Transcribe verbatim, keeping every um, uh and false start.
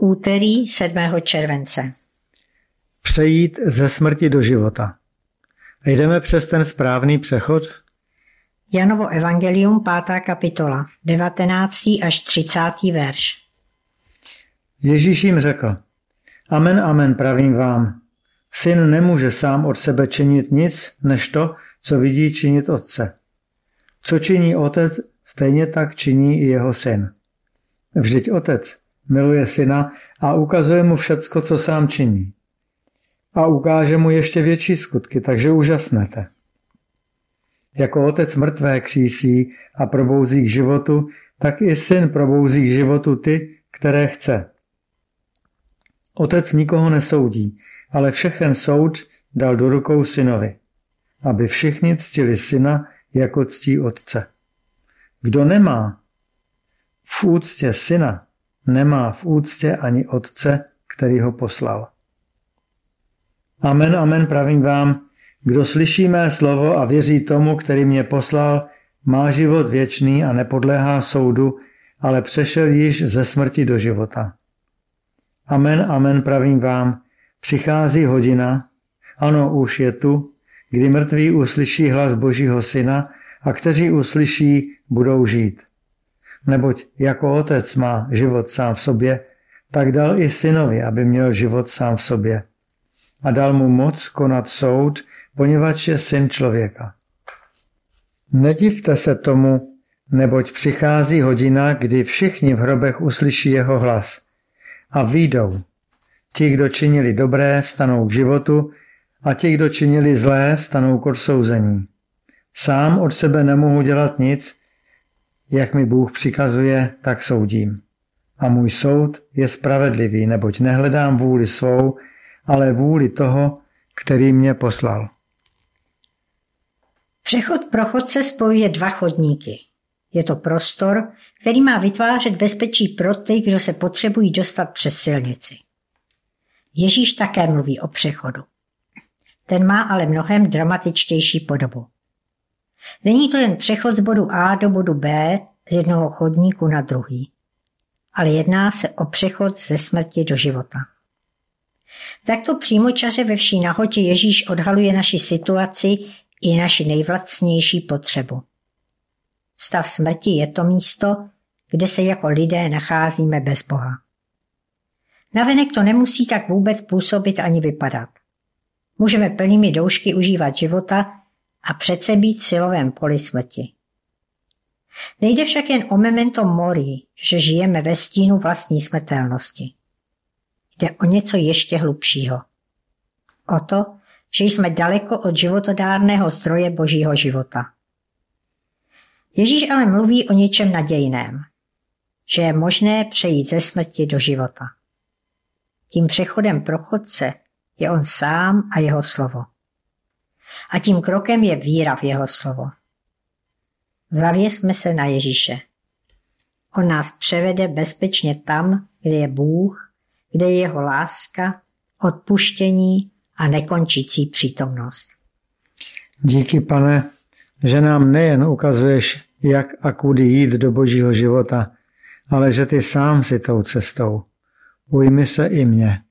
Úterý sedmého července. Přejít ze smrti do života. Jdeme přes ten správný přechod? Janovo evangelium, pátá kapitola, devatenáctý až třicátý verš. Ježíš jim řekl: Amen, amen, pravím vám. Syn nemůže sám od sebe činit nic, než to, co vidí činit otce. Co činí otec, stejně tak činí i jeho syn. Vždyť otec miluje syna a ukazuje mu všecko, co sám činí. A ukáže mu ještě větší skutky, takže úžasnete. Jako otec mrtvé křísí a probouzí k životu, tak i syn probouzí k životu ty, které chce. Otec nikoho nesoudí, ale všechen soud dal do rukou synovi, aby všichni ctili syna, jako ctí otce. Kdo nemá v úctě syna, nemá v úctě ani otce, který ho poslal. Amen, amen, pravím vám, kdo slyší mé slovo a věří tomu, který mě poslal, má život věčný a nepodléhá soudu, ale přešel již ze smrti do života. Amen, amen, pravím vám, přichází hodina, ano, už je tu, kdy mrtví uslyší hlas Božího syna a kteří uslyší, budou žít. Neboť jako otec má život sám v sobě, tak dal i synovi, aby měl život sám v sobě. A dal mu moc konat soud, poněvadž je syn člověka. Nedivte se tomu, neboť přichází hodina, kdy všichni v hrobech uslyší jeho hlas a vyjdou. Ti, kdo činili dobré, vstanou k životu a ti, kdo činili zlé, vstanou k odsouzení. Sám od sebe nemohu dělat nic, jak mi Bůh přikazuje, tak soudím. A můj soud je spravedlivý, neboť nehledám vůli svou, ale vůli toho, který mě poslal. Přechod pro chodce spojuje dva chodníky. Je to prostor, který má vytvářet bezpečí pro ty, kdo se potřebují dostat přes silnici. Ježíš také mluví o přechodu. Ten má ale mnohem dramatičtější podobu. Není to jen přechod z bodu A do bodu B, z jednoho chodníku na druhý, ale jedná se o přechod ze smrti do života. Takto přímočaře ve vší nahotě Ježíš odhaluje naši situaci i naši nejvlastnější potřebu. Stav smrti je to místo, kde se jako lidé nacházíme bez Boha. Navenek to nemusí tak vůbec působit ani vypadat. Můžeme plnými doušky užívat života a přece být v silovém poli smrti. Nejde však jen o memento mori, že žijeme ve stínu vlastní smrtelnosti. Jde o něco ještě hlubšího. O to, že jsme daleko od životodárného zdroje Božího života. Ježíš ale mluví o něčem nadějném, že je možné přejít ze smrti do života. Tím přechodem pro chodce je on sám a jeho slovo. A tím krokem je víra v jeho slovo. Zavěsme se na Ježíše. On nás převede bezpečně tam, kde je Bůh, kde je jeho láska, odpuštění a nekončící přítomnost. Díky, Pane, že nám nejen ukazuješ, jak a kudy jít do Božího života, ale že ty sám si tou cestou. Ujmi se i mě.